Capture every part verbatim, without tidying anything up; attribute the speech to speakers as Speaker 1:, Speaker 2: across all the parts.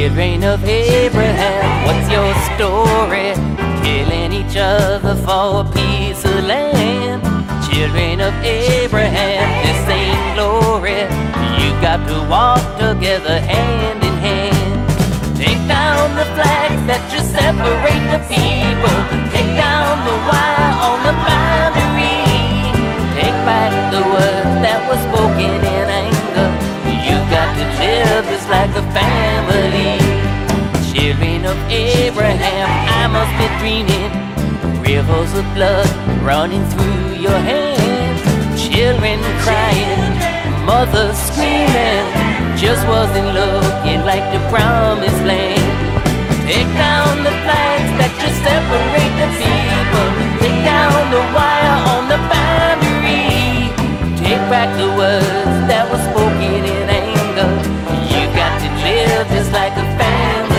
Speaker 1: Children of Abraham, what's your story? Killing each other for a piece of land. Children of Abraham, this ain't glory. You got to walk together hand in hand. Take down the flags that just separate the people. Take down the wire on the boundary. Take back the words that were spoken in anger. You got to live just like a family. Children of Abraham, I must be dreaming. Rivers of blood running through your hands. Children crying, mothers screaming. Just wasn't looking like the promised land. Take down the flags that just separate the people. Take down the wire on the boundary. Take back the words that were spoken in anger. You got to live just like a family.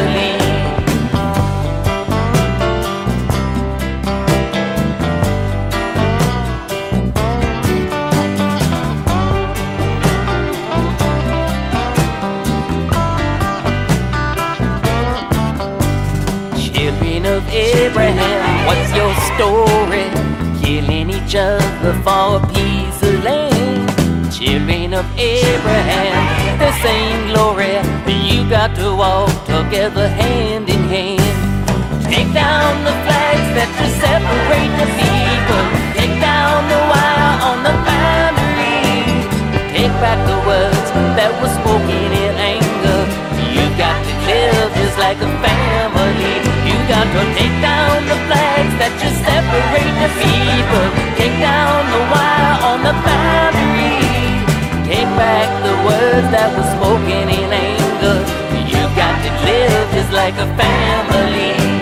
Speaker 1: Children of Abraham, what's your story? Killing each other for a piece of land. Children of Abraham, this ain't glory. You got to walk together hand in hand. Take down the flags that just separate the people. Take down the wire on the boundary. Take back the words that were spoken in anger. You got to live just like a family. You got to take down the flags that just separate the people. Take down the wire on the boundary. Take back the words that were spoken in anger. You got to live just like a family.